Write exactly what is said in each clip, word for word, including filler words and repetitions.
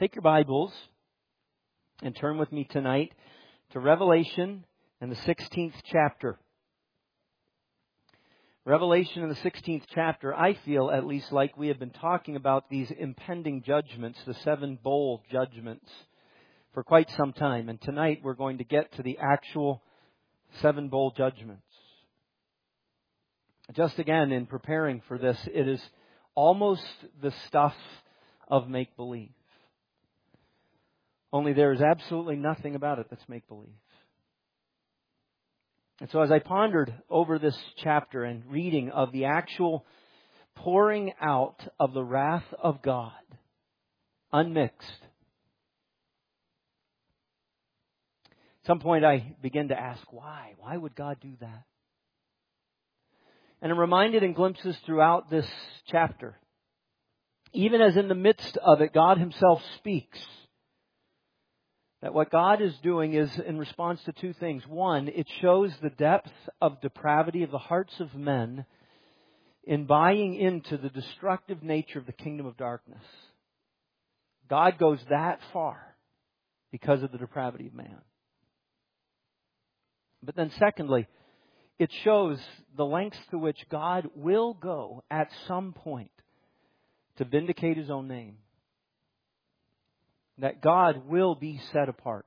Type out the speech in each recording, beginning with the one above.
Take your Bibles and turn with me tonight to Revelation and the sixteenth chapter. Revelation in the sixteenth chapter, I feel at least like we have been talking about these impending judgments, the seven bowl judgments, for quite some time. And tonight we're going to get to the actual seven bowl judgments. Just again, in preparing for this, it is almost the stuff of make-believe. Only there is absolutely nothing about it that's make-believe. And so as I pondered over this chapter and reading of the actual pouring out of the wrath of God, unmixed, at some point I begin to ask, why? Why would God do that? And I'm reminded in glimpses throughout this chapter, even as in the midst of it, God Himself speaks, that what God is doing is in response to two things. One, it shows the depth of depravity of the hearts of men in buying into the destructive nature of the kingdom of darkness. God goes that far because of the depravity of man. But then secondly, it shows the lengths to which God will go at some point to vindicate His own name. That God will be set apart.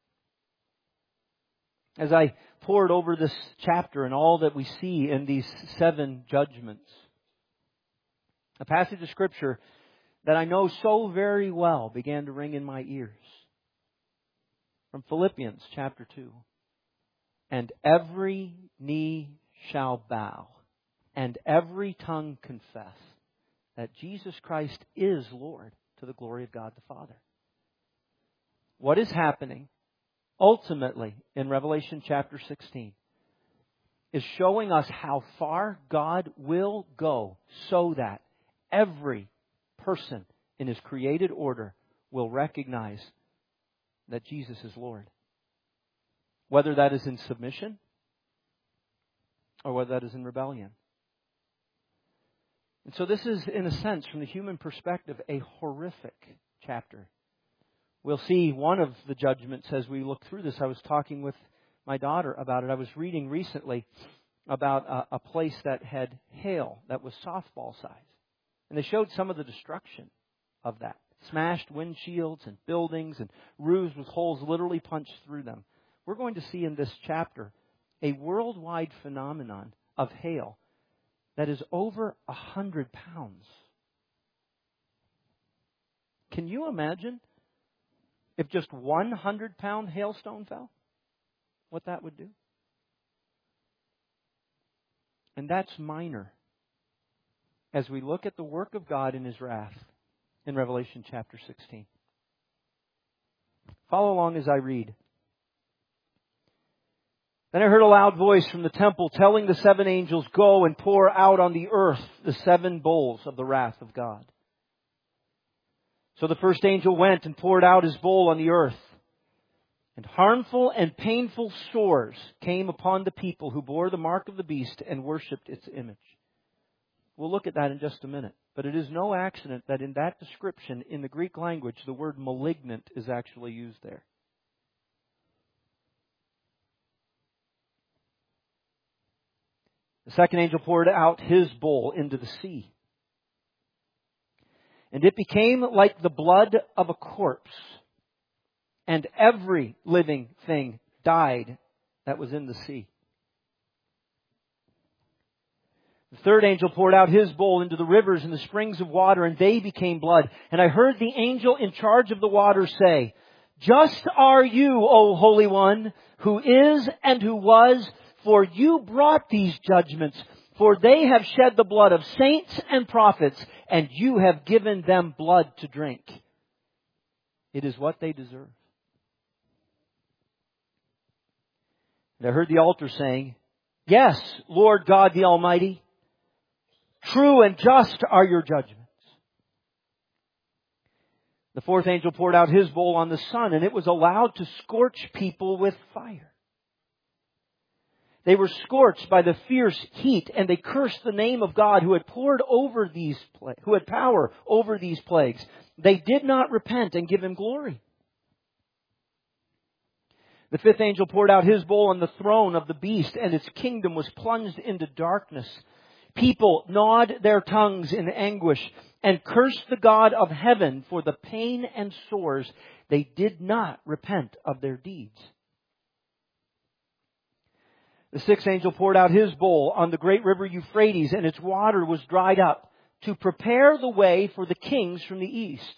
As I pored over this chapter and all that we see in these seven judgments, a passage of Scripture that I know so very well began to ring in my ears. From Philippians chapter two. And every knee shall bow, and every tongue confess that Jesus Christ is Lord, to the glory of God the Father. What is happening ultimately in Revelation chapter sixteen is showing us how far God will go so that every person in His created order will recognize that Jesus is Lord. Whether that is in submission or whether that is in rebellion. And so this is, in a sense, from the human perspective, a horrific chapter. We'll see one of the judgments as we look through this. I was talking with my daughter about it. I was reading recently about a, a place that had hail that was softball size. And they showed some of the destruction of that. Smashed windshields and buildings and roofs with holes literally punched through them. We're going to see in this chapter a worldwide phenomenon of hail that is over a hundred pounds. Can you imagine if just one hundred pound hailstone fell? What that would do? And that's minor as we look at the work of God in His wrath in Revelation chapter sixteen. Follow along as I read. Then I heard a loud voice from the temple telling the seven angels, "Go and pour out on the earth the seven bowls of the wrath of God." So the first angel went and poured out his bowl on the earth. And harmful and painful sores came upon the people who bore the mark of the beast and worshipped its image. We'll look at that in just a minute. But it is no accident that in that description, in the Greek language, the word malignant is actually used there. The second angel poured out his bowl into the sea. And it became like the blood of a corpse. And every living thing died that was in the sea. The third angel poured out his bowl into the rivers and the springs of water, and they became blood. And I heard the angel in charge of the water say, "Just are you, O Holy One, who is and who was, for you brought these judgments, for they have shed the blood of saints and prophets, and you have given them blood to drink. It is what they deserve." And I heard the altar saying, "Yes, Lord God the Almighty, true and just are your judgments." The fourth angel poured out his bowl on the sun, and it was allowed to scorch people with fire. They were scorched by the fierce heat, and they cursed the name of God who had poured over these, who had power over these plagues. They did not repent and give Him glory. The fifth angel poured out his bowl on the throne of the beast, and its kingdom was plunged into darkness. People gnawed their tongues in anguish and cursed the God of heaven for the pain and sores. They did not repent of their deeds. The sixth angel poured out his bowl on the great river Euphrates, and its water was dried up to prepare the way for the kings from the east.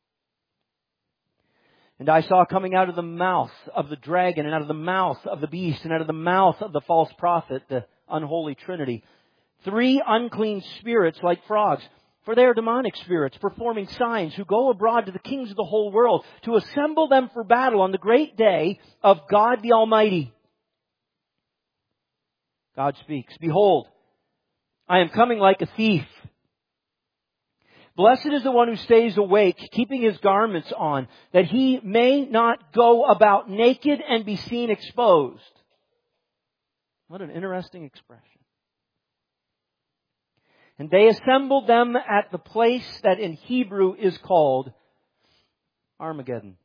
And I saw coming out of the mouth of the dragon, and out of the mouth of the beast, and out of the mouth of the false prophet, the unholy trinity, three unclean spirits like frogs. For they are demonic spirits, performing signs, who go abroad to the kings of the whole world, to assemble them for battle on the great day of God the Almighty. God speaks, "Behold, I am coming like a thief. Blessed is the one who stays awake, keeping his garments on, that he may not go about naked and be seen exposed." What an interesting expression. And they assembled them at the place that in Hebrew is called Armageddon.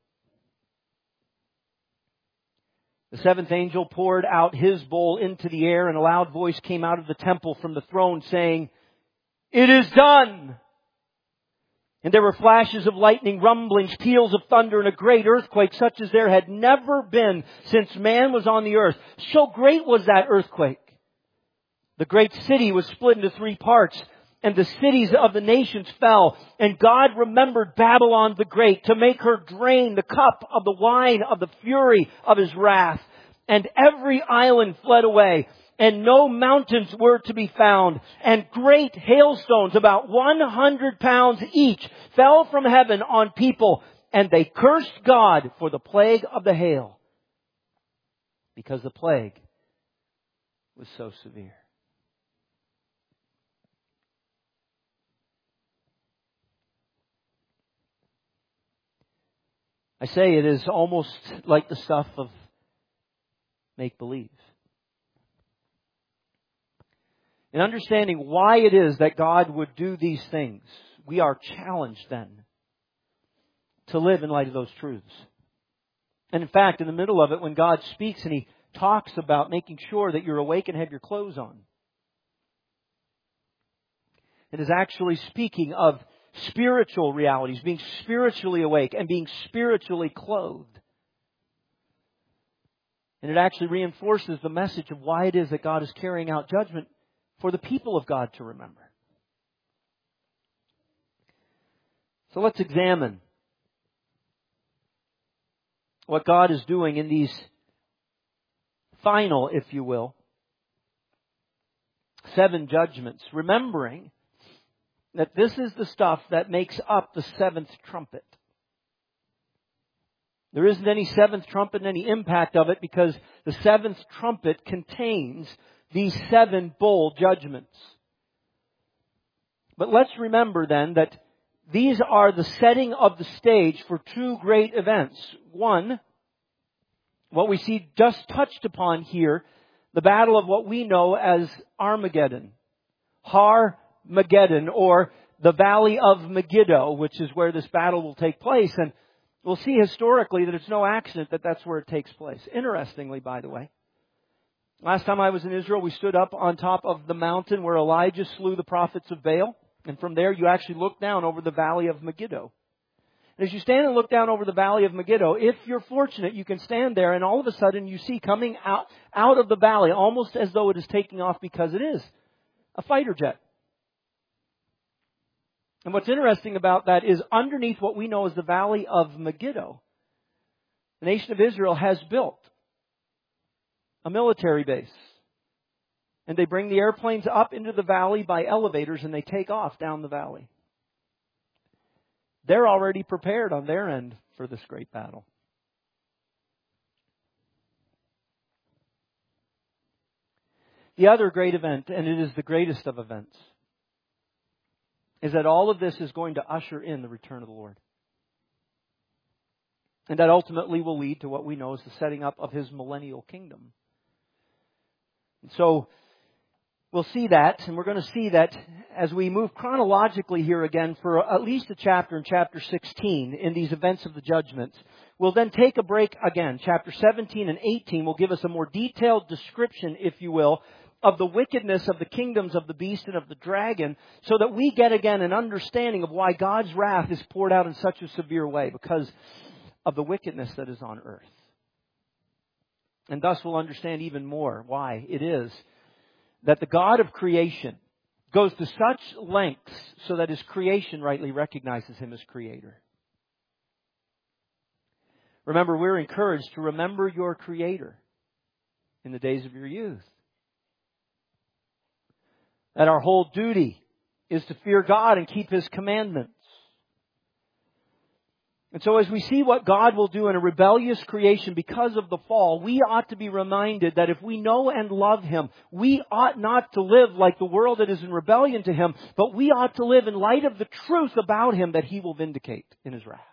The seventh angel poured out his bowl into the air, and a loud voice came out of the temple from the throne saying, "It is done!" And there were flashes of lightning, rumblings, peals of thunder, and a great earthquake such as there had never been since man was on the earth. So great was that earthquake. The great city was split into three parts, and the cities of the nations fell. And God remembered Babylon the Great to make her drain the cup of the wine of the fury of His wrath. And every island fled away, and no mountains were to be found. And great hailstones, about one hundred pounds each, fell from heaven on people. And they cursed God for the plague of the hail, because the plague was so severe. I say it is almost like the stuff of make-believe. In understanding why it is that God would do these things, we are challenged then to live in light of those truths. And in fact, in the middle of it, when God speaks and He talks about making sure that you're awake and have your clothes on, it is actually speaking of spiritual realities, being spiritually awake and being spiritually clothed. And it actually reinforces the message of why it is that God is carrying out judgment for the people of God to remember. So let's examine what God is doing in these final, if you will, seven judgments, remembering that this is the stuff that makes up the seventh trumpet. There isn't any seventh trumpet and any impact of it, because the seventh trumpet contains these seven bowl judgments. But let's remember then that these are the setting of the stage for two great events. One, what we see just touched upon here, the battle of what we know as Armageddon. Har Mageddon, or the Valley of Megiddo, which is where this battle will take place. And we'll see historically that it's no accident that that's where it takes place. Interestingly, by the way, last time I was in Israel, we stood up on top of the mountain where Elijah slew the prophets of Baal. And from there, you actually look down over the Valley of Megiddo. And as you stand and look down over the Valley of Megiddo, if you're fortunate, you can stand there and all of a sudden you see coming out, out of the valley, almost as though it is taking off, because it is, a fighter jet. And what's interesting about that is underneath what we know as the Valley of Megiddo, the nation of Israel has built a military base. And they bring the airplanes up into the valley by elevators, and they take off down the valley. They're already prepared on their end for this great battle. The other great event, and it is the greatest of events, is that all of this is going to usher in the return of the Lord. And that ultimately will lead to what we know as the setting up of His millennial kingdom. So we'll see that, and we're going to see that as we move chronologically here again for at least a chapter in chapter sixteen in these events of the judgments. We'll then take a break again. Chapter seventeen and eighteen will give us a more detailed description, if you will, of the wickedness of the kingdoms of the beast and of the dragon, so that we get again an understanding of why God's wrath is poured out in such a severe way, because of the wickedness that is on earth. And thus we'll understand even more why it is that the God of creation goes to such lengths so that His creation rightly recognizes Him as Creator. Remember, we're encouraged to remember your Creator in the days of your youth. That our whole duty is to fear God and keep His commandments. And so as we see what God will do in a rebellious creation because of the fall, we ought to be reminded that if we know and love Him, we ought not to live like the world that is in rebellion to Him, but we ought to live in light of the truth about Him that He will vindicate in His wrath.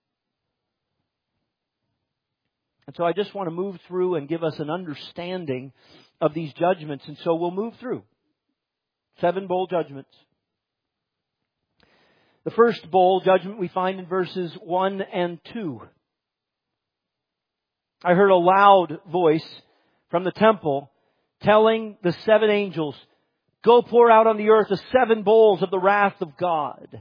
And so I just want to move through and give us an understanding of these judgments. And so we'll move through. Seven bowl judgments. The first bowl judgment we find in verses one and two. I heard a loud voice from the temple telling the seven angels, "Go pour out on the earth the seven bowls of the wrath of God."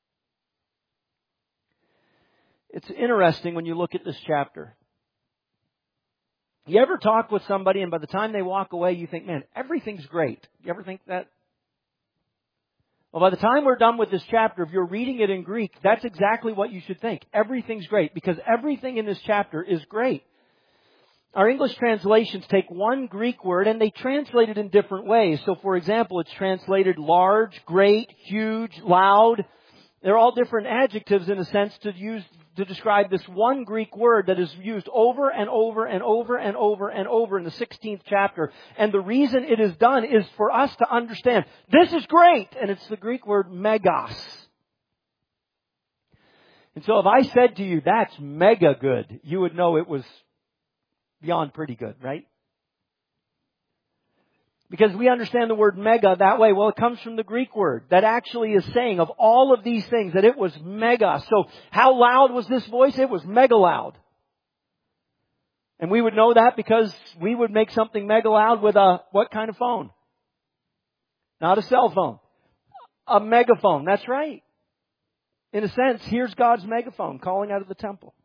It's interesting when you look at this chapter. You ever talk with somebody and by the time they walk away you think, man, everything's great. You ever think that? Well, by the time we're done with this chapter, if you're reading it in Greek, that's exactly what you should think. Everything's great, because everything in this chapter is great. Our English translations take one Greek word and they translate it in different ways. So, for example, it's translated large, great, huge, loud. They're all different adjectives in a sense to use to describe this one Greek word that is used over and over and over and over and over in the sixteenth chapter. And the reason it is done is for us to understand, this is great! And it's the Greek word megas. And so if I said to you, that's mega good, you would know it was beyond pretty good, right? Because we understand the word mega that way. Well, it comes from the Greek word that actually is saying of all of these things that it was mega. So how loud was this voice? It was mega loud. And we would know that because we would make something mega loud with a, what kind of phone? Not a cell phone. A megaphone. That's right. In a sense, here's God's megaphone calling out of the temple.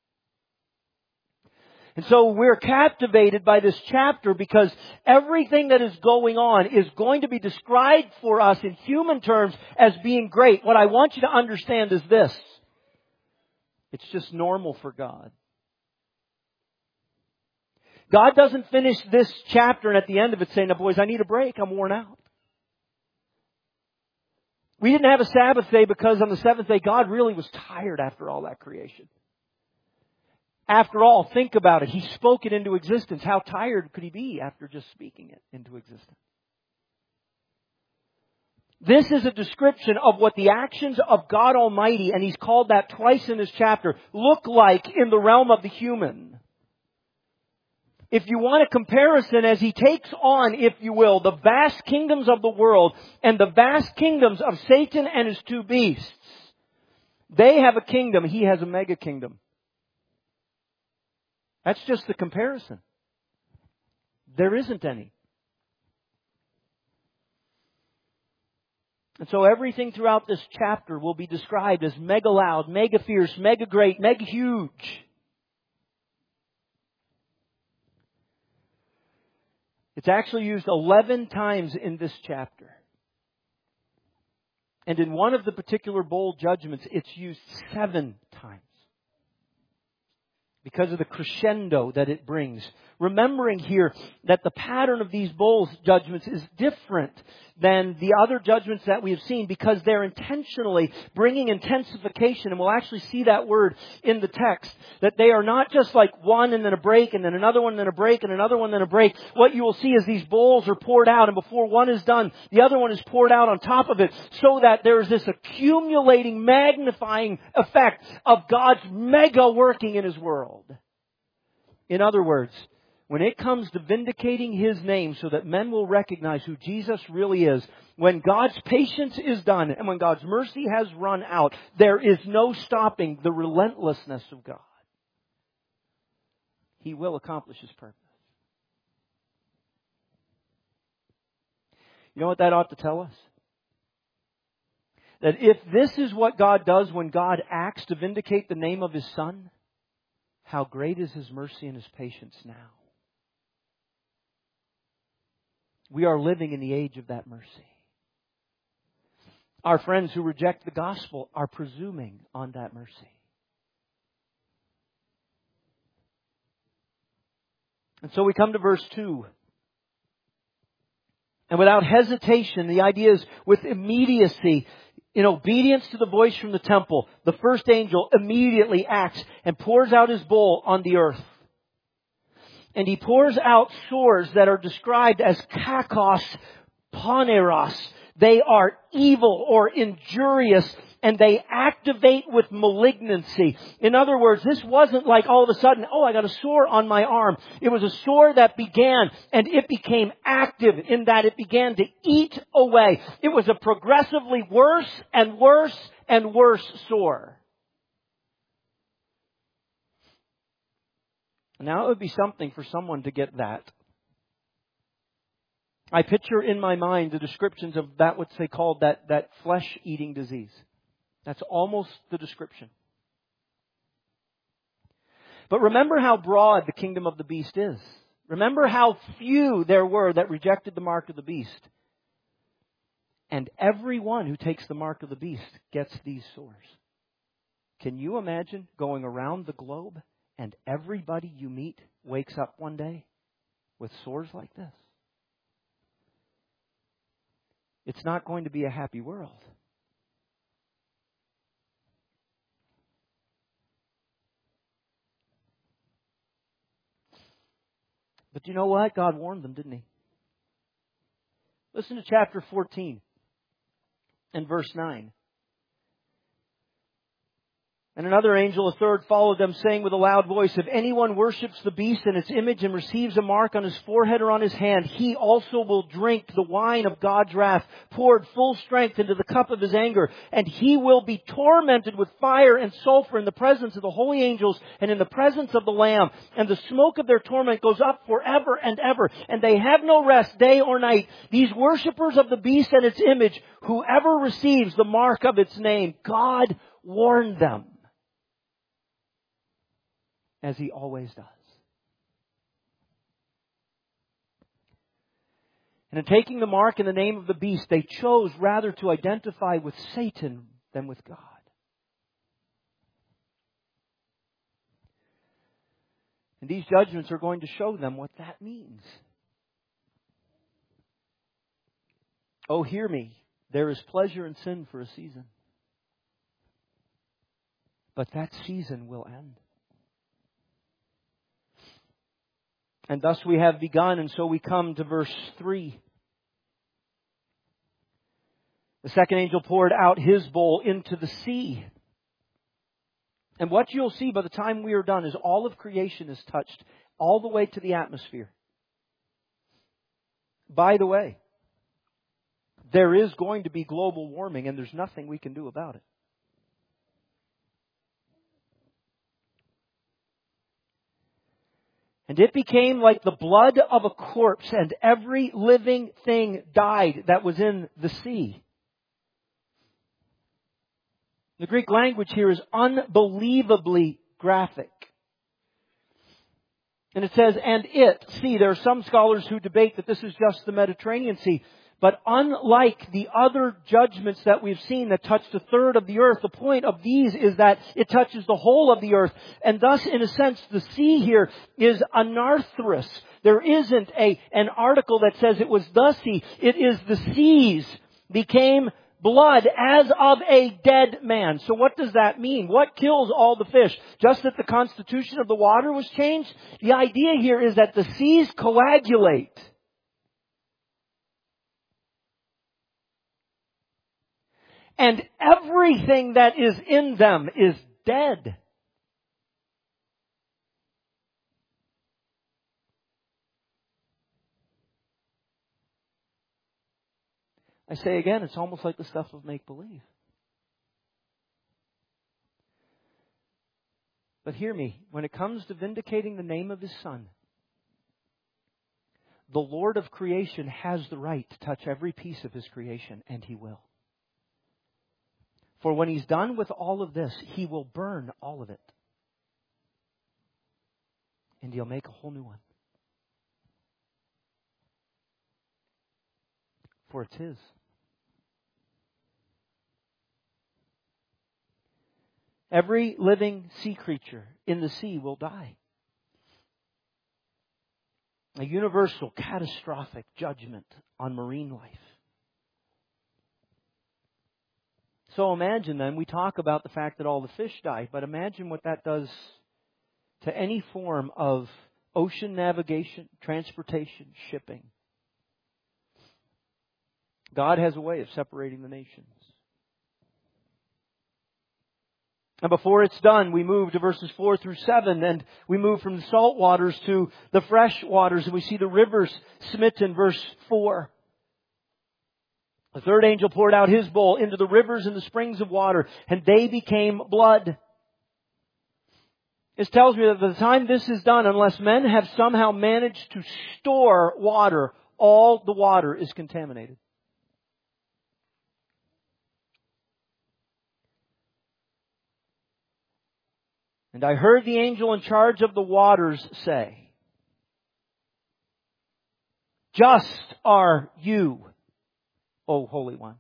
And so we're captivated by this chapter because everything that is going on is going to be described for us in human terms as being great. What I want you to understand is this. It's just normal for God. God doesn't finish this chapter and at the end of it say, now boys, I need a break. I'm worn out. We didn't have a Sabbath day because on the seventh day God really was tired after all that creation. After all, think about it. He spoke it into existence. How tired could He be after just speaking it into existence? This is a description of what the actions of God Almighty, and He's called that twice in this chapter, look like in the realm of the human. If you want a comparison as He takes on, if you will, the vast kingdoms of the world and the vast kingdoms of Satan and his two beasts, they have a kingdom. He has a mega kingdom. That's just the comparison. There isn't any. And so everything throughout this chapter will be described as mega loud, mega fierce, mega great, mega huge. It's actually used eleven times in this chapter. And in one of the particular bowl judgments, it's used seven times. Because of the crescendo that it brings. Remembering here that the pattern of these bowls judgments is different than the other judgments that we have seen because they're intentionally bringing intensification. And we'll actually see that word in the text. That they are not just like one and then a break and then another one and then a break and another one and then a break. What you will see is these bowls are poured out and before one is done, the other one is poured out on top of it so that there is this accumulating, magnifying effect of God's mega working in His world. In other words, when it comes to vindicating His name so that men will recognize who Jesus really is, when God's patience is done and when God's mercy has run out, there is no stopping the relentlessness of God. He will accomplish His purpose. You know what that ought to tell us? That if this is what God does when God acts to vindicate the name of His Son, how great is His mercy and His patience now. We are living in the age of that mercy. Our friends who reject the gospel are presuming on that mercy. And so we come to verse two. And without hesitation, the idea is with immediacy, in obedience to the voice from the temple, the first angel immediately acts and pours out his bowl on the earth. And he pours out sores that are described as kakos poneros. They are evil or injurious, and they activate with malignancy. In other words, this wasn't like all of a sudden, oh, I got a sore on my arm. It was a sore that began, and it became active in that it began to eat away. It was a progressively worse and worse and worse sore. Now it would be something for someone to get that. I picture in my mind the descriptions of that, what they called that, that flesh-eating disease. That's almost the description. But remember how broad the kingdom of the beast is. Remember how few there were that rejected the mark of the beast. And everyone who takes the mark of the beast gets these sores. Can you imagine going around the globe and everybody you meet wakes up one day with sores like this? It's not going to be a happy world. But you know what? God warned them, didn't He? Listen to chapter fourteen and verse nine. And another angel, a third, followed them, saying with a loud voice, if anyone worships the beast and its image and receives a mark on his forehead or on his hand, he also will drink the wine of God's wrath, poured full strength into the cup of His anger. And he will be tormented with fire and sulfur in the presence of the holy angels and in the presence of the Lamb. And the smoke of their torment goes up forever and ever. And they have no rest day or night. These worshippers of the beast and its image, whoever receives the mark of its name, God warned them, as He always does. And in taking the mark in the name of the beast, they chose rather to identify with Satan than with God. And these judgments are going to show them what that means. Oh, hear me. There is pleasure in sin for a season. But that season will end. And thus we have begun, and so we come to verse three. The second angel poured out his bowl into the sea. And what you'll see by the time we are done is all of creation is touched all the way to the atmosphere. By the way, there is going to be global warming, and there's nothing we can do about it. And it became like the blood of a corpse, and every living thing died that was in the sea. The Greek language here is unbelievably graphic. And it says, and it, see, there are some scholars who debate that this is just the Mediterranean Sea. But unlike the other judgments that we've seen that touched a third of the earth, the point of these is that it touches the whole of the earth. And thus, in a sense, the sea here is anarthrous. There isn't a, an article that says it was the sea. It is the seas became blood as of a dead man. So what does that mean? What kills all the fish? Just that the constitution of the water was changed? The idea here is that the seas coagulate. And everything that is in them is dead. I say again, it's almost like the stuff of make-believe. But hear me, when it comes to vindicating the name of His Son, the Lord of creation has the right to touch every piece of His creation, and He will. For when He's done with all of this, He will burn all of it. And He'll make a whole new one. For it's His. Every living sea creature in the sea will die. A universal, catastrophic judgment on marine life. So imagine then, we talk about the fact that all the fish die, but imagine what that does to any form of ocean navigation, transportation, shipping. God has a way of separating the nations. And before it's done, we move to verses four through seven, and we move from the salt waters to the fresh waters, and we see the rivers smitten, verse four. The third angel poured out his bowl into the rivers and the springs of water, and they became blood. This tells me that by the time this is done, unless men have somehow managed to store water, all the water is contaminated. And I heard the angel in charge of the waters say, "Just are you, O Holy One,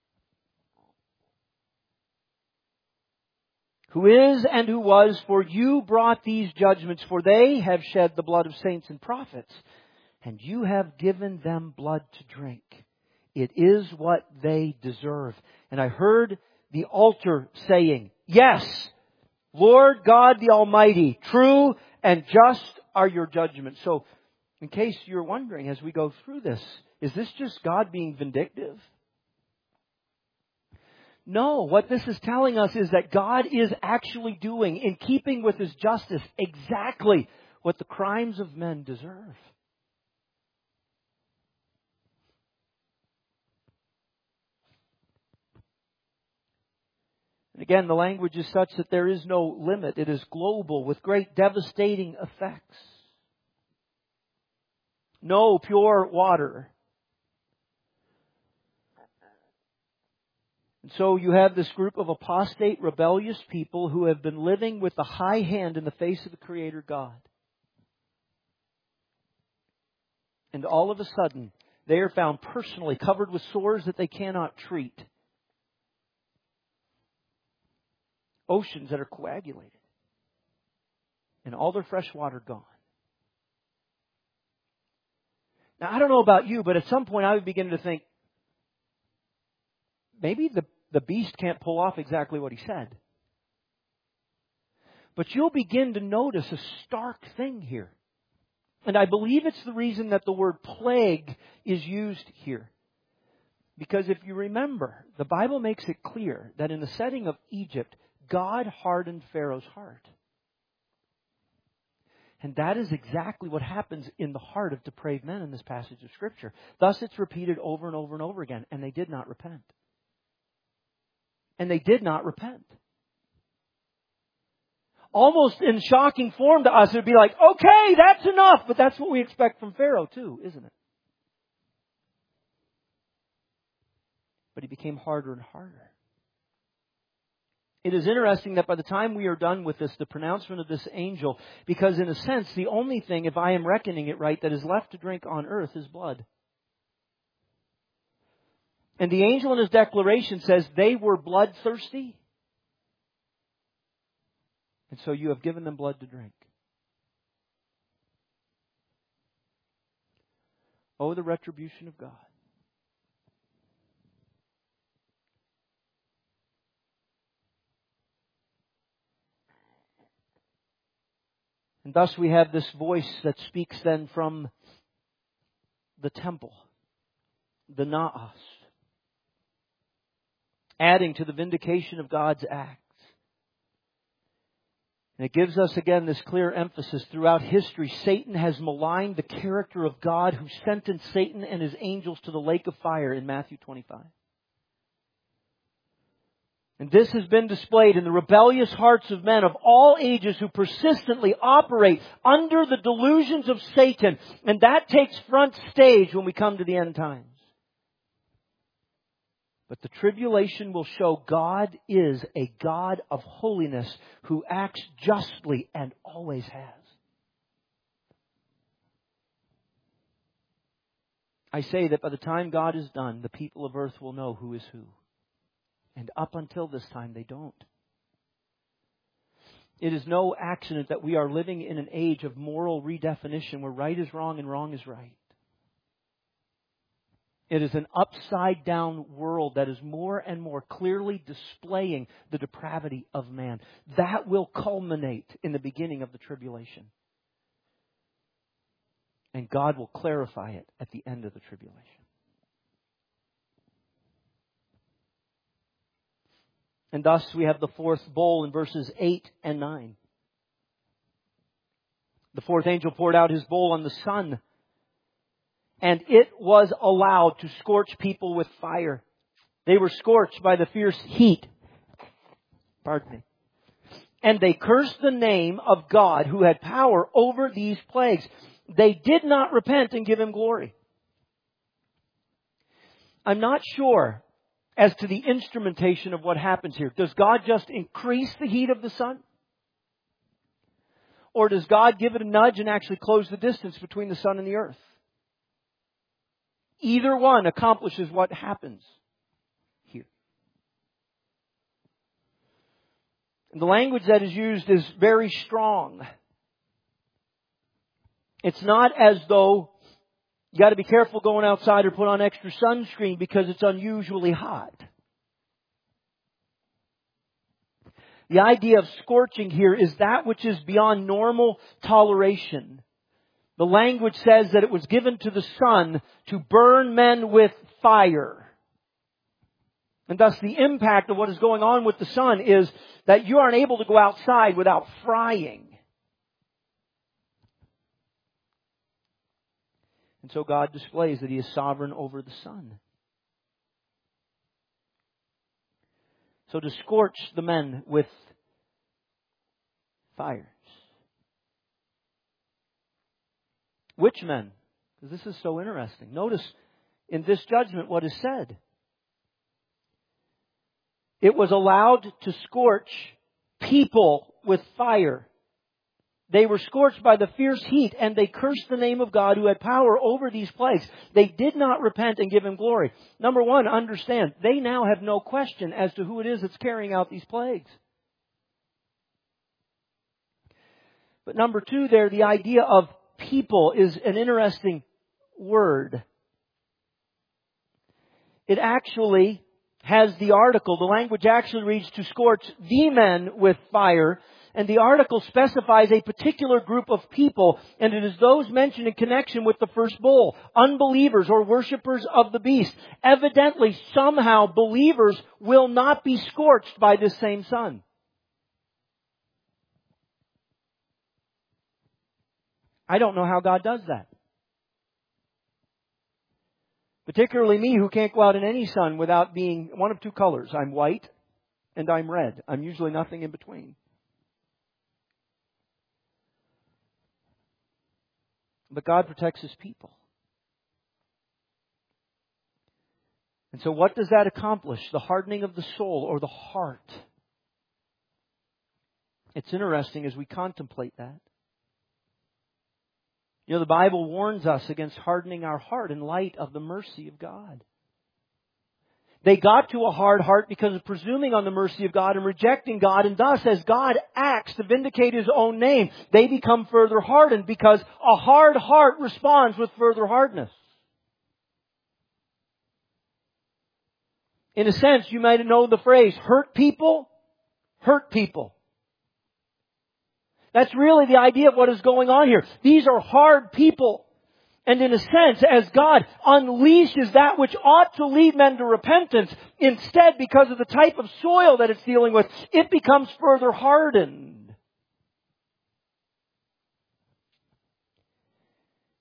who is and who was, for you brought these judgments, for they have shed the blood of saints and prophets, and you have given them blood to drink. It is what they deserve." And I heard the altar saying, "Yes, Lord God the Almighty, true and just are your judgments." So, in case you're wondering as we go through this, is this just God being vindictive? No, what this is telling us is that God is actually doing, in keeping with His justice, exactly what the crimes of men deserve. And again, the language is such that there is no limit. It is global with great devastating effects. No pure water. And so you have this group of apostate, rebellious people who have been living with the high hand in the face of the Creator God. And all of a sudden, they are found personally covered with sores that they cannot treat. Oceans that are coagulated. And all their fresh water gone. Now, I don't know about you, but at some point I would begin to think, maybe the, the beast can't pull off exactly what he said. But you'll begin to notice a stark thing here. And I believe it's the reason that the word plague is used here. Because if you remember, the Bible makes it clear that in the setting of Egypt, God hardened Pharaoh's heart. And that is exactly what happens in the heart of depraved men in this passage of Scripture. Thus it's repeated over and over and over again. And they did not repent. And they did not repent. Almost in shocking form to us, it would be like, okay, that's enough. But that's what we expect from Pharaoh too, isn't it? But he became harder and harder. It is interesting that by the time we are done with this, the pronouncement of this angel, because in a sense, the only thing, if I am reckoning it right, that is left to drink on earth is blood. And the angel in his declaration says they were bloodthirsty. And so you have given them blood to drink. Oh, the retribution of God. And thus we have this voice that speaks then from the temple, the Naas, adding to the vindication of God's acts. And it gives us again this clear emphasis throughout history. Satan has maligned the character of God who sentenced Satan and his angels to the lake of fire in Matthew twenty-five. And this has been displayed in the rebellious hearts of men of all ages who persistently operate under the delusions of Satan. And that takes front stage when we come to the end times. But the tribulation will show God is a God of holiness who acts justly and always has. I say that by the time God is done, the people of earth will know who is who. And up until this time, they don't. It is no accident that we are living in an age of moral redefinition where right is wrong and wrong is right. It is an upside down world that is more and more clearly displaying the depravity of man. That will culminate in the beginning of the tribulation. And God will clarify it at the end of the tribulation. And thus we have the fourth bowl in verses eight and nine. The fourth angel poured out his bowl on the sun, and it was allowed to scorch people with fire. They were scorched by the fierce heat. Pardon me. And they cursed the name of God who had power over these plagues. They did not repent and give Him glory. I'm not sure as to the instrumentation of what happens here. Does God just increase the heat of the sun? Or does God give it a nudge and actually close the distance between the sun and the earth? Either one accomplishes what happens here. And the language that is used is very strong. It's not as though you got to be careful going outside or put on extra sunscreen because it's unusually hot. The idea of scorching here is that which is beyond normal toleration. The language says that it was given to the sun to burn men with fire. And thus the impact of what is going on with the sun is that you aren't able to go outside without frying. And so God displays that He is sovereign over the sun. So to scorch the men with fires. Which men? Because this is so interesting. Notice in this judgment what is said. It was allowed to scorch people with fire. They were scorched by the fierce heat, and they cursed the name of God who had power over these plagues. They did not repent and give Him glory. Number one, understand, they now have no question as to who it is that's carrying out these plagues. But number two there, the idea of people is an interesting word. It actually has the article, the language actually reads to scorch the men with fire. And the article specifies a particular group of people, and it is those mentioned in connection with the first bowl. Unbelievers or worshippers of the beast. Evidently, somehow, believers will not be scorched by this same sun. I don't know how God does that. Particularly me, who can't go out in any sun without being one of two colors. I'm white and I'm red. I'm usually nothing in between. But God protects His people. And so what does that accomplish? The hardening of the soul or the heart. It's interesting as we contemplate that. You know, the Bible warns us against hardening our heart in light of the mercy of God. They got to a hard heart because of presuming on the mercy of God and rejecting God. And thus, as God acts to vindicate His own name, they become further hardened because a hard heart responds with further hardness. In a sense, you might know the phrase, hurt people, hurt people. That's really the idea of what is going on here. These are hard people. And in a sense, as God unleashes that which ought to lead men to repentance, instead, because of the type of soil that it's dealing with, it becomes further hardened.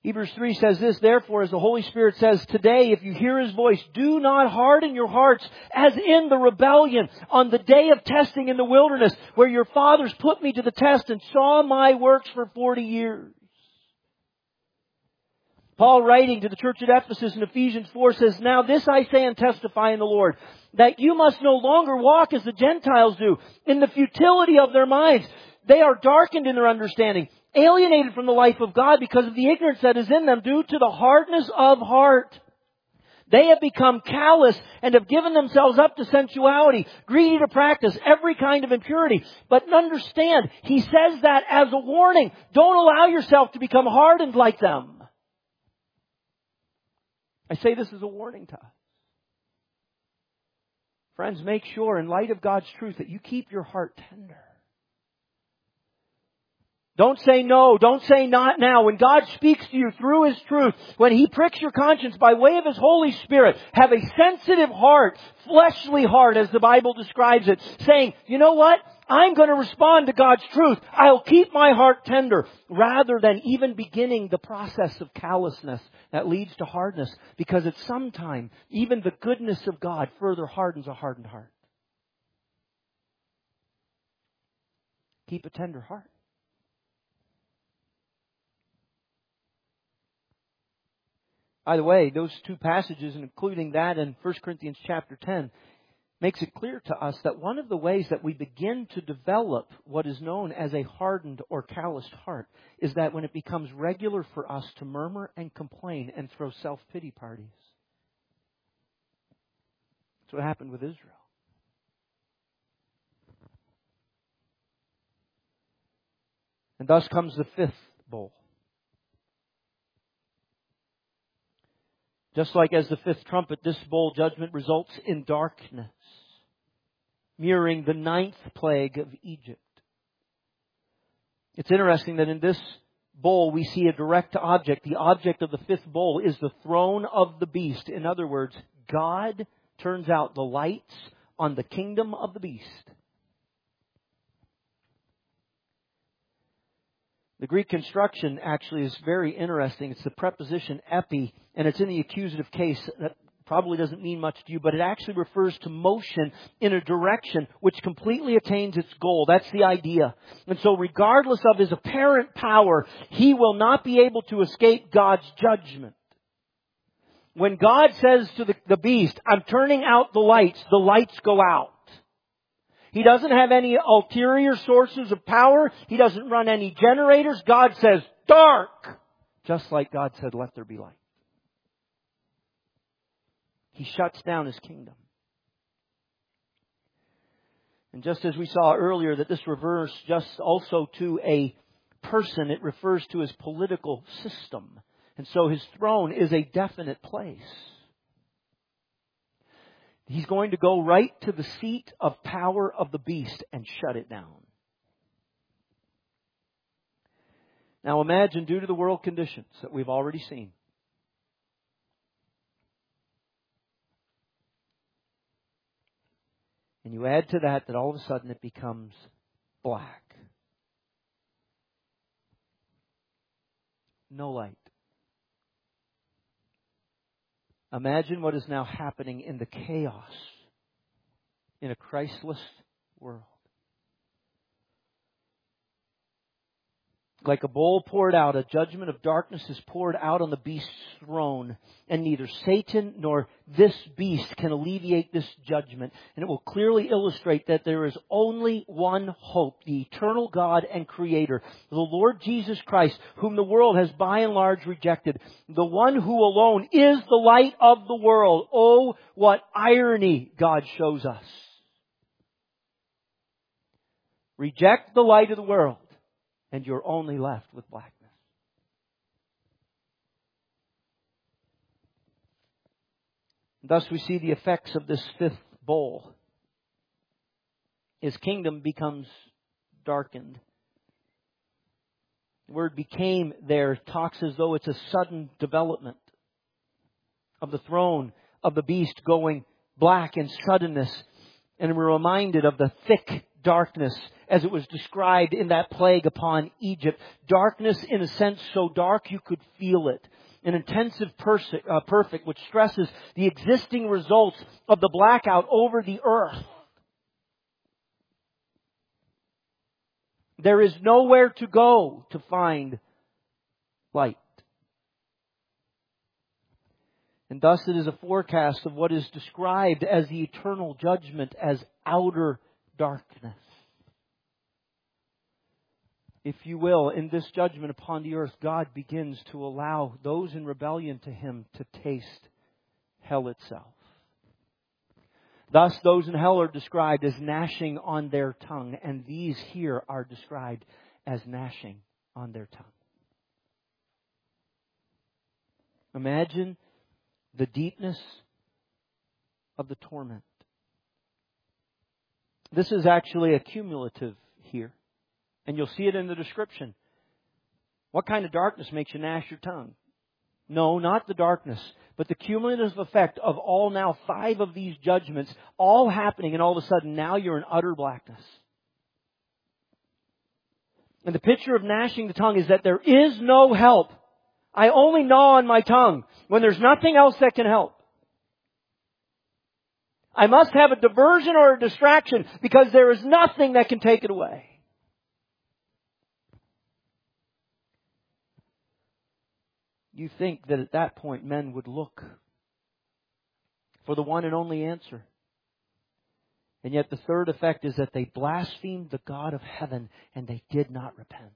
Hebrews three says this, therefore, as the Holy Spirit says, today, if you hear His voice, do not harden your hearts as in the rebellion on the day of testing in the wilderness, where your fathers put me to the test and saw my works for forty years. Paul, writing to the church at Ephesus in Ephesians four, says, now this I say and testify in the Lord, that you must no longer walk as the Gentiles do, in the futility of their minds. They are darkened in their understanding, alienated from the life of God because of the ignorance that is in them due to the hardness of heart. They have become callous and have given themselves up to sensuality, greedy to practice every kind of impurity. But understand, he says that as a warning. Don't allow yourself to become hardened like them. I say this as a warning to us. Friends, make sure in light of God's truth that you keep your heart tender. Don't say no. Don't say not now. When God speaks to you through His truth, when He pricks your conscience by way of His Holy Spirit, have a sensitive heart, fleshly heart as the Bible describes it, saying, you know what? I'm going to respond to God's truth. I'll keep my heart tender, rather than even beginning the process of callousness that leads to hardness, because at some time, even the goodness of God further hardens a hardened heart. Keep a tender heart. By the way, those two passages, including that in First Corinthians chapter ten, makes it clear to us that one of the ways that we begin to develop what is known as a hardened or calloused heart is that when it becomes regular for us to murmur and complain and throw self-pity parties. That's what happened with Israel. And thus comes the fifth bowl. Just like as the fifth trumpet, this bowl judgment results in darkness, mirroring the ninth plague of Egypt. It's interesting that in this bowl we see a direct object. The object of the fifth bowl is the throne of the beast. In other words, God turns out the lights on the kingdom of the beast. The Greek construction actually is very interesting. It's the preposition epi, and it's in the accusative case. That probably doesn't mean much to you, but it actually refers to motion in a direction which completely attains its goal. That's the idea. And so regardless of his apparent power, he will not be able to escape God's judgment. When God says to the, the beast, I'm turning out the lights, the lights go out. He doesn't have any ulterior sources of power. He doesn't run any generators. God says, dark! Just like God said, let there be light. He shuts down His kingdom. And just as we saw earlier that this refers just also to a person, it refers to His political system. And so His throne is a definite place. He's going to go right to the seat of power of the beast and shut it down. Now imagine, due to the world conditions that we've already seen, and you add to that that all of a sudden it becomes black. No light. Imagine what is now happening in the chaos in a Christless world. Like a bowl poured out, a judgment of darkness is poured out on the beast's throne. And neither Satan nor this beast can alleviate this judgment. And it will clearly illustrate that there is only one hope, the eternal God and Creator, the Lord Jesus Christ, whom the world has by and large rejected. The one who alone is the light of the world. Oh, what irony God shows us. Reject the light of the world, and you're only left with blackness. Thus we see the effects of this fifth bowl. His kingdom becomes darkened. The word became there talks as though it's a sudden development of the throne of the beast going black in suddenness. And we're reminded of the thick darkness as it was described in that plague upon Egypt. Darkness, in a sense, so dark you could feel it. An intensive perse- uh, perfect, which stresses the existing results of the blackout over the earth. There is nowhere to go to find light. And thus it is a forecast of what is described as the eternal judgment as outer darkness. If you will, in this judgment upon the earth, God begins to allow those in rebellion to Him to taste hell itself. Thus, those in hell are described as gnashing on their tongue, and these here are described as gnashing on their tongue. Imagine the deepness of the torment. This is actually a cumulative here, and you'll see it in the description. What kind of darkness makes you gnash your tongue? No, not the darkness, but the cumulative effect of all now five of these judgments, all happening, and all of a sudden now you're in utter blackness. And the picture of gnashing the tongue is that there is no help. I only gnaw on my tongue when there's nothing else that can help. I must have a diversion or a distraction because there is nothing that can take it away. You think that at that point men would look for the one and only answer. And yet the third effect is that they blasphemed the God of heaven and they did not repent.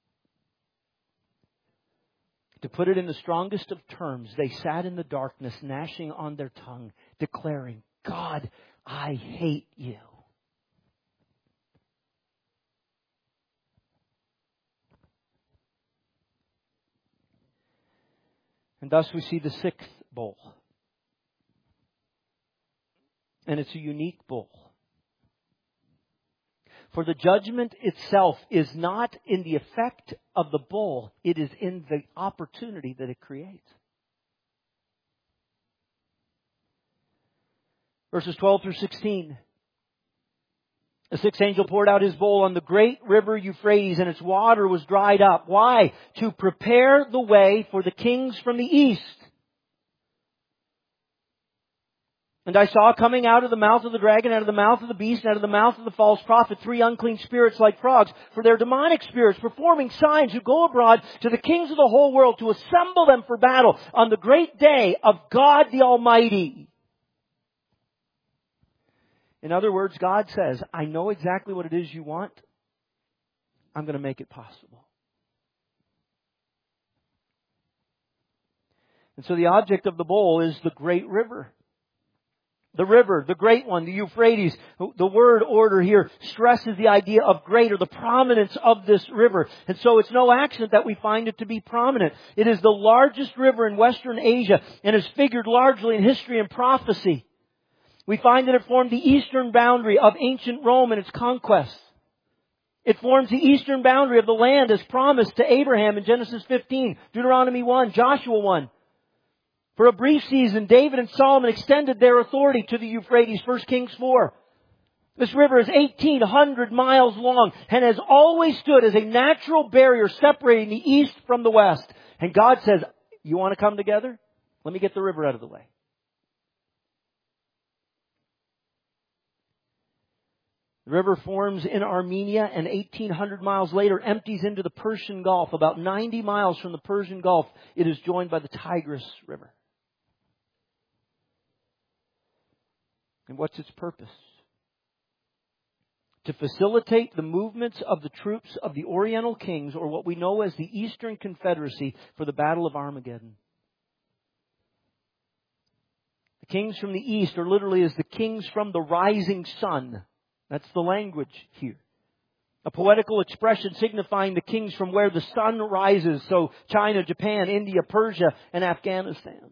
To put it in the strongest of terms, they sat in the darkness, gnashing on their tongue, declaring, God, I hate you. And thus we see the sixth bowl. And it's a unique bowl. For the judgment itself is not in the effect of the bowl. It is in the opportunity that it creates. Verses twelve through sixteen. The sixth angel poured out his bowl on the great river Euphrates, and its water was dried up. Why? To prepare the way for the kings from the east. And I saw coming out of the mouth of the dragon, out of the mouth of the beast, and out of the mouth of the false prophet, three unclean spirits like frogs. For they're demonic spirits, performing signs, who go abroad to the kings of the whole world to assemble them for battle on the great day of God the Almighty. In other words, God says, I know exactly what it is you want. I'm going to make it possible. And so the object of the bowl is the great river. The river, the great one, the Euphrates. The word order here stresses the idea of great, or the prominence of this river. And so it's no accident that we find it to be prominent. It is the largest river in Western Asia and is figured largely in history and prophecy. We find that it formed the eastern boundary of ancient Rome and its conquests. It forms the eastern boundary of the land as promised to Abraham in Genesis fifteen, Deuteronomy one, Joshua one. For a brief season, David and Solomon extended their authority to the Euphrates, First Kings four. This river is eighteen hundred miles long and has always stood as a natural barrier separating the east from the west. And God says, you want to come together? Let me get the river out of the way. The river forms in Armenia and eighteen hundred miles later empties into the Persian Gulf. About ninety miles from the Persian Gulf, it is joined by the Tigris River. And what's its purpose? To facilitate the movements of the troops of the Oriental kings, or what we know as the Eastern Confederacy, for the Battle of Armageddon. The kings from the east are literally as the kings from the rising sun. That's the language here. A poetical expression signifying the kings from where the sun rises. So China, Japan, India, Persia, and Afghanistan.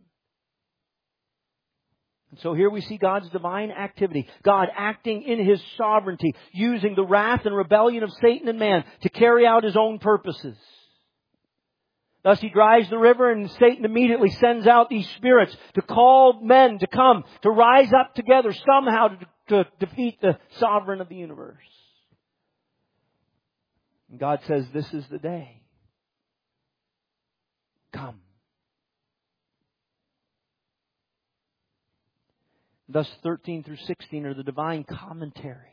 And so here we see God's divine activity. God acting in His sovereignty, using the wrath and rebellion of Satan and man to carry out His own purposes. Thus He dries the river, and Satan immediately sends out these spirits to call men to come, to rise up together somehow to, to defeat the sovereign of the universe. And God says, this is the day. Come. Thus thirteen through sixteen are the divine commentary.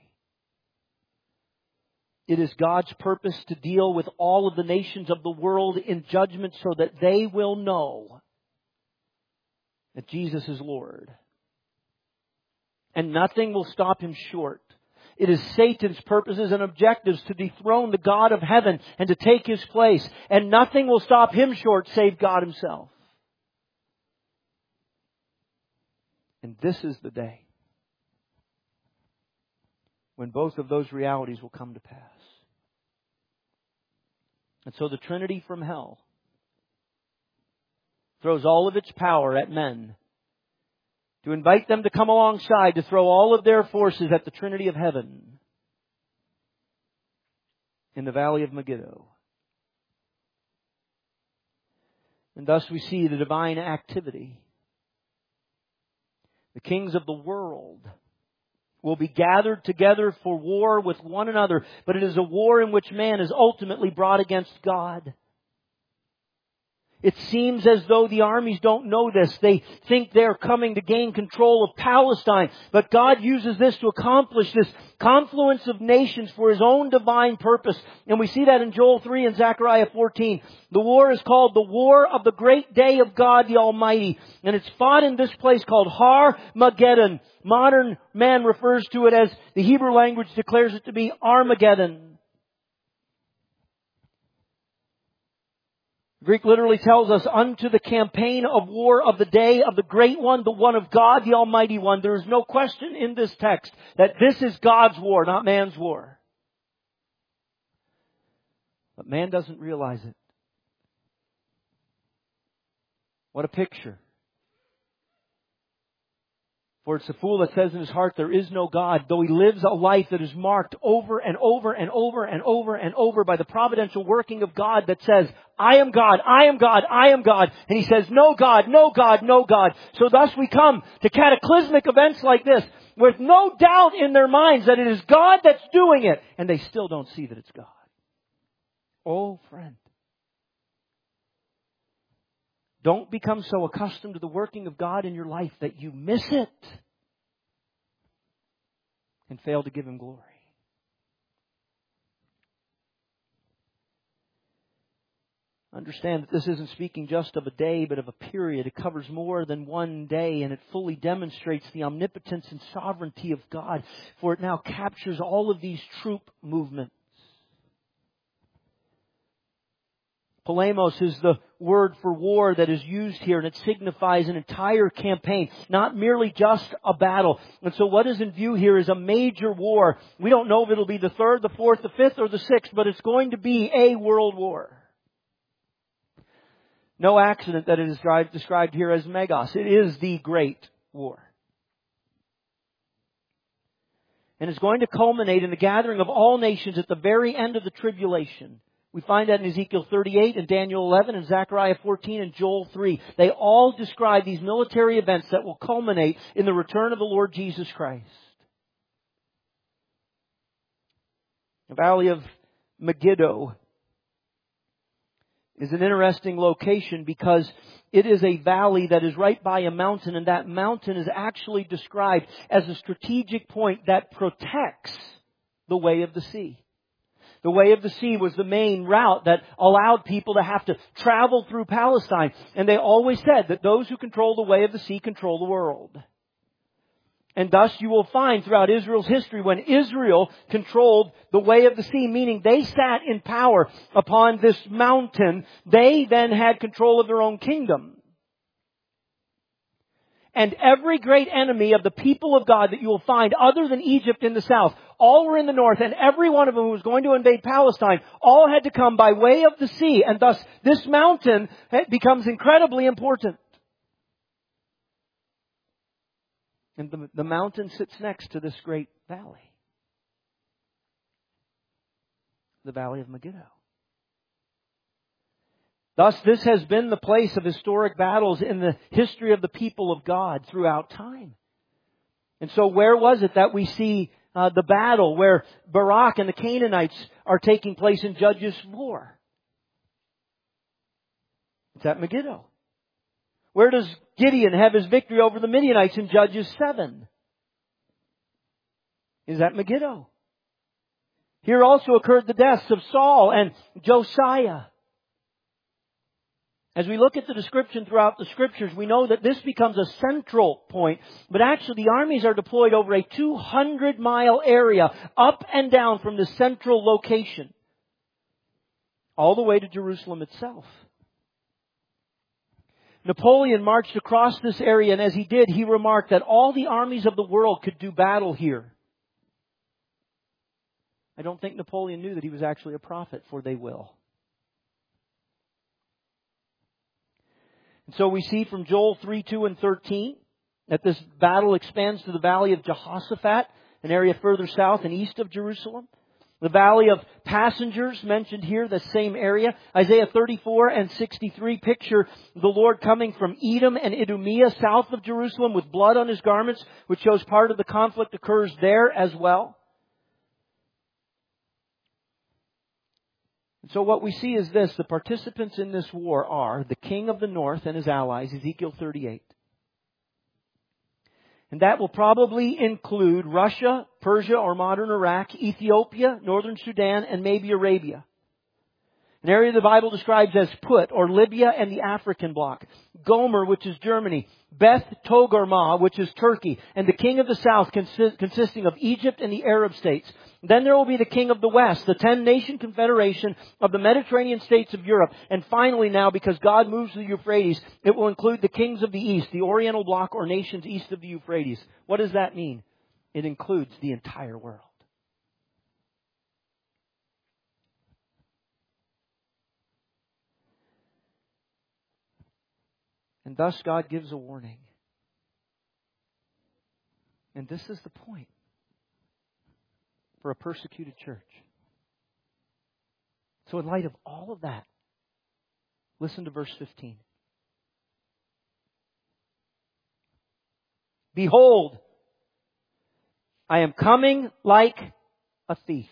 It is God's purpose to deal with all of the nations of the world in judgment so that they will know that Jesus is Lord. And nothing will stop Him short. It is Satan's purposes and objectives to dethrone the God of heaven and to take His place. And nothing will stop Him short save God Himself. And this is the day when both of those realities will come to pass. And so the Trinity from hell throws all of its power at men to invite them to come alongside, to throw all of their forces at the Trinity of heaven in the valley of Megiddo. And thus we see the divine activity. The kings of the world will be gathered together for war with one another, but it is a war in which man is ultimately brought against God. It seems as though the armies don't know this. They think they're coming to gain control of Palestine. But God uses this to accomplish this confluence of nations for His own divine purpose. And we see that in Joel three and Zechariah fourteen. The war is called the War of the Great Day of God the Almighty. And it's fought in this place called Har Mageddon. Modern man refers to it as, the Hebrew language declares it to be Armageddon. Greek literally tells us, unto the campaign of war of the day of the great one, the one of God, the Almighty One. There is no question in this text that this is God's war, not man's war. But man doesn't realize it. What a picture. For it's the fool that says in his heart, there is no God, though he lives a life that is marked over and over and over and over and over by the providential working of God that says, I am God, I am God, I am God. And he says, no God, no God, no God. So thus we come to cataclysmic events like this, with no doubt in their minds that it is God that's doing it. And they still don't see that it's God. Oh, friend. Don't become so accustomed to the working of God in your life that you miss it and fail to give Him glory. Understand that this isn't speaking just of a day, but of a period. It covers more than one day, and it fully demonstrates the omnipotence and sovereignty of God, for it now captures all of these troop movements. Polemos is the word for war that is used here, and it signifies an entire campaign, not merely just a battle. And so what is in view here is a major war. We don't know if it'll be the third, the fourth, the fifth, or the sixth, but it's going to be a world war. No accident that it is described here as Megos. It is the great war. And it's going to culminate in the gathering of all nations at the very end of the tribulation. We find that in Ezekiel thirty-eight and Daniel eleven and Zechariah fourteen and Joel three. They all describe these military events that will culminate in the return of the Lord Jesus Christ. The Valley of Megiddo is an interesting location because it is a valley that is right by a mountain, and that mountain is actually described as a strategic point that protects the way of the sea. The way of the sea was the main route that allowed people to have to travel through Palestine. And they always said that those who control the way of the sea control the world. And thus you will find throughout Israel's history, when Israel controlled the way of the sea, meaning they sat in power upon this mountain, they then had control of their own kingdom. And every great enemy of the people of God that you will find other than Egypt in the south, all were in the north, and every one of them who was going to invade Palestine, all had to come by way of the sea. And thus this mountain becomes incredibly important. And the, the mountain sits next to this great valley. The Valley of Megiddo. Thus, this has been the place of historic battles in the history of the people of God throughout time. And so where was it that we see uh, the battle where Barak and the Canaanites are taking place in Judges four? It's at Megiddo. Where does Gideon have his victory over the Midianites in Judges seven? Is at Megiddo. Here also occurred the deaths of Saul and Josiah. As we look at the description throughout the Scriptures, we know that this becomes a central point. But actually the armies are deployed over a two hundred mile area, up and down from the central location, all the way to Jerusalem itself. Napoleon marched across this area, and as he did, he remarked that all the armies of the world could do battle here. I don't think Napoleon knew that he was actually a prophet, for they will. And so we see from Joel three, two and thirteen that this battle expands to the valley of Jehoshaphat, an area further south and east of Jerusalem. The valley of passengers mentioned here, the same area. Isaiah thirty-four and sixty-three picture the Lord coming from Edom and Idumea south of Jerusalem with blood on His garments, which shows part of the conflict occurs there as well. And so what we see is this. The participants in this war are the king of the north and his allies, Ezekiel thirty-eight. And that will probably include Russia, Persia or modern Iraq, Ethiopia, northern Sudan, and maybe Arabia. An area the Bible describes as Put, or Libya and the African bloc. Gomer, which is Germany. Beth Togarmah, which is Turkey. And the king of the south consist, consisting of Egypt and the Arab states. Then there will be the king of the west, the ten-nation confederation of the Mediterranean states of Europe. And finally now, because God moves to the Euphrates, it will include the kings of the east, the Oriental bloc or nations east of the Euphrates. What does that mean? It includes the entire world. And thus God gives a warning. And this is the point for a persecuted church. So in light of all of that, listen to verse fifteen. Behold, I am coming like a thief.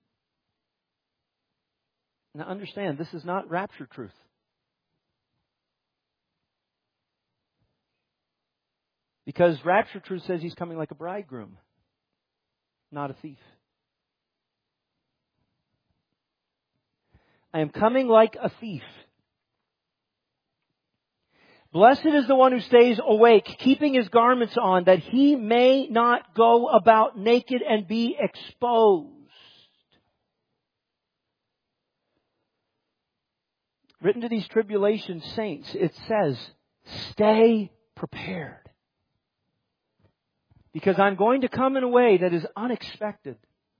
Now understand, this is not rapture truth. Because rapture truth says He's coming like a bridegroom, not a thief. I am coming like a thief. Blessed is the one who stays awake, keeping his garments on, that he may not go about naked and be exposed. Written to these tribulation saints, it says, stay prepared. Because I'm going to come in a way that is unexpected.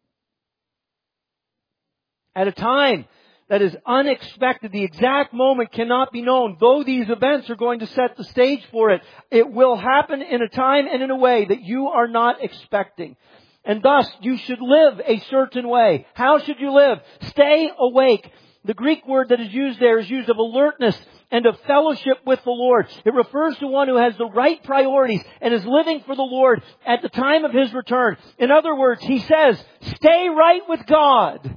At a time that is unexpected. The exact moment cannot be known. Though these events are going to set the stage for it, it will happen in a time and in a way that you are not expecting. And thus, you should live a certain way. How should you live? Stay awake. The Greek word that is used there is used of alertness and of fellowship with the Lord. It refers to one who has the right priorities and is living for the Lord at the time of His return. In other words, he says, stay right with God.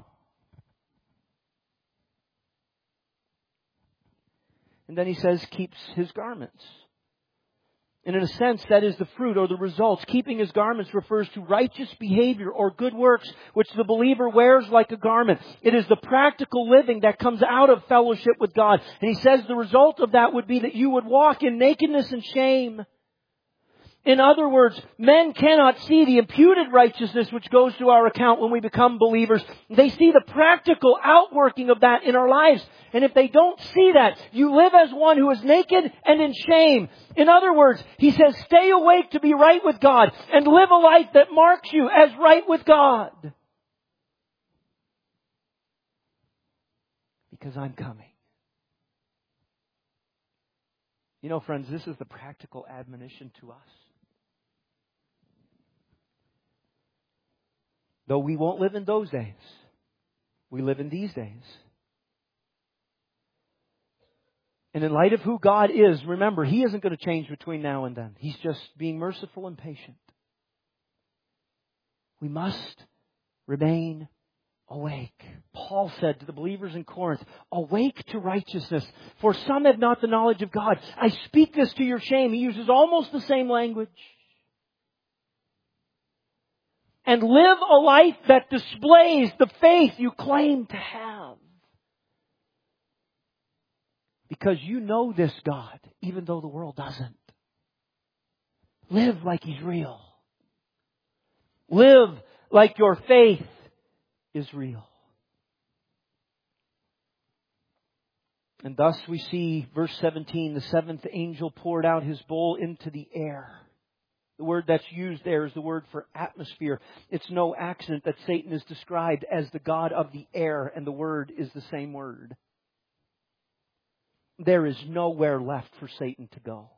And then he says, keeps his garments. And in a sense, that is the fruit or the results. Keeping his garments refers to righteous behavior or good works, which the believer wears like a garment. It is the practical living that comes out of fellowship with God. And he says the result of that would be that you would walk in nakedness and shame. In other words, men cannot see the imputed righteousness which goes to our account when we become believers. They see the practical outworking of that in our lives. And if they don't see that, you live as one who is naked and in shame. In other words, he says, stay awake to be right with God and live a life that marks you as right with God. Because I'm coming. You know, friends, this is the practical admonition to us. Though we won't live in those days, we live in these days. And in light of who God is, remember, He isn't going to change between now and then. He's just being merciful and patient. We must remain awake. Paul said to the believers in Corinth, awake to righteousness, for some have not the knowledge of God. I speak this to your shame. He uses almost the same language. And live a life that displays the faith you claim to have. Because you know this God, even though the world doesn't. Live like He's real. Live like your faith is real. And thus we see, verse seventeen, the seventh angel poured out his bowl into the air. The word that's used there is the word for atmosphere. It's no accident that Satan is described as the god of the air, and the word is the same word. There is nowhere left for Satan to go.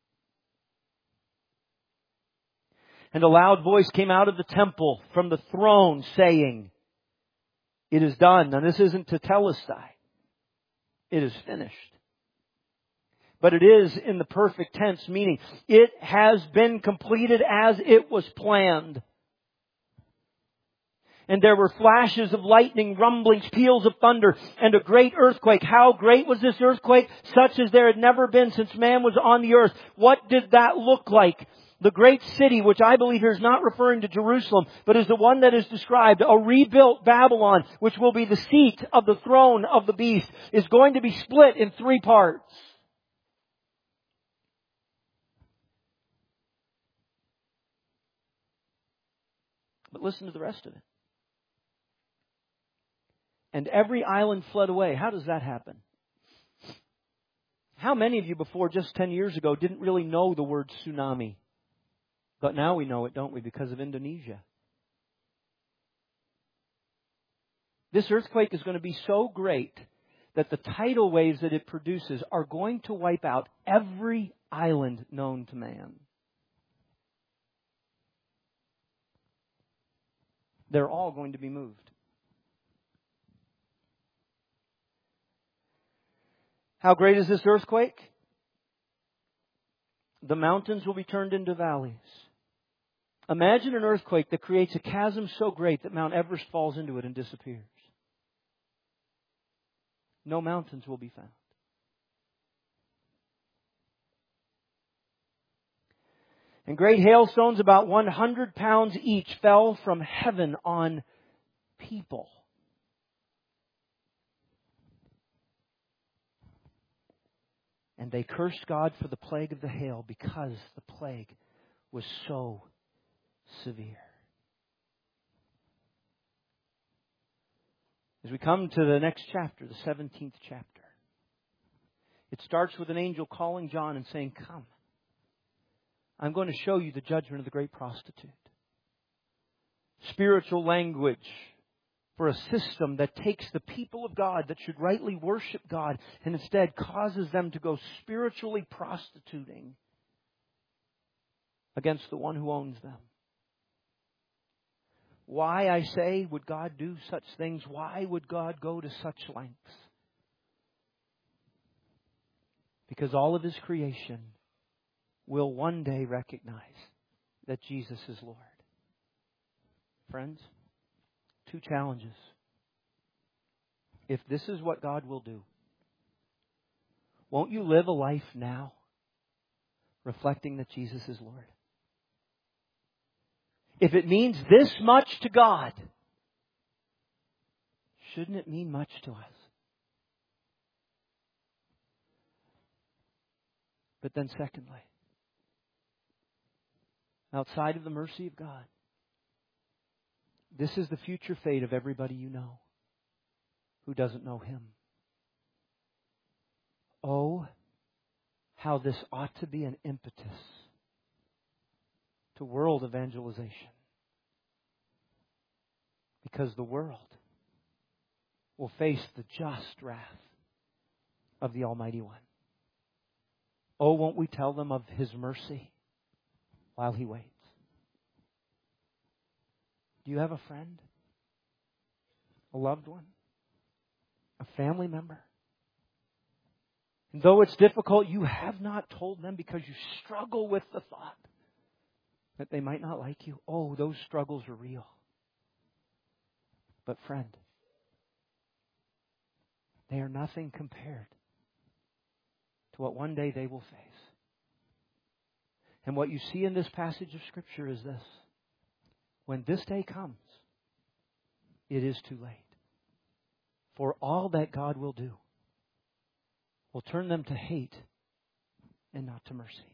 And a loud voice came out of the temple from the throne saying, it is done. Now this isn't tetelestai. It is finished. But it is in the perfect tense, meaning it has been completed as it was planned. And there were flashes of lightning, rumblings, peals of thunder, and a great earthquake. How great was this earthquake? Such as there had never been since man was on the earth. What did that look like? The great city, which I believe here is not referring to Jerusalem, but is the one that is described, a rebuilt Babylon, which will be the seat of the throne of the beast, is going to be split in three parts. But listen to the rest of it. And every island fled away. How does that happen? How many of you before just ten years ago didn't really know the word tsunami? But now we know it, don't we, because of Indonesia. This earthquake is going to be so great that the tidal waves that it produces are going to wipe out every island known to man. They're all going to be moved. How great is this earthquake? The mountains will be turned into valleys. Imagine an earthquake that creates a chasm so great that Mount Everest falls into it and disappears. No mountains will be found. And great hailstones, about one hundred pounds each, fell from heaven on people. And they cursed God for the plague of the hail because the plague was so severe. As we come to the next chapter, the seventeenth chapter, it starts with an angel calling John and saying, "Come. I'm going to show you the judgment of the great prostitute." Spiritual language for a system that takes the people of God that should rightly worship God and instead causes them to go spiritually prostituting against the one who owns them. Why, I say, would God do such things? Why would God go to such lengths? Because all of His creation will one day recognize that Jesus is Lord. Friends, two challenges. If this is what God will do, won't you live a life now reflecting that Jesus is Lord? If it means this much to God, shouldn't it mean much to us? But then secondly, outside of the mercy of God, this is the future fate of everybody you know who doesn't know Him. Oh, how this ought to be an impetus to world evangelization. Because the world will face the just wrath of the Almighty One. Oh, won't we tell them of His mercy while He waits? Do you have a friend? A loved one? A family member? And though it's difficult, you have not told them because you struggle with the thought. that they might not like you. Oh, those struggles are real. But friend, they are nothing compared to what one day they will face. And what you see in this passage of Scripture is this. When this day comes, it is too late. For all that God will do will turn them to hate and not to mercy.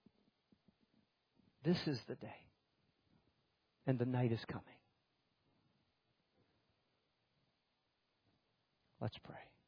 This is the day. And the night is coming. Let's pray.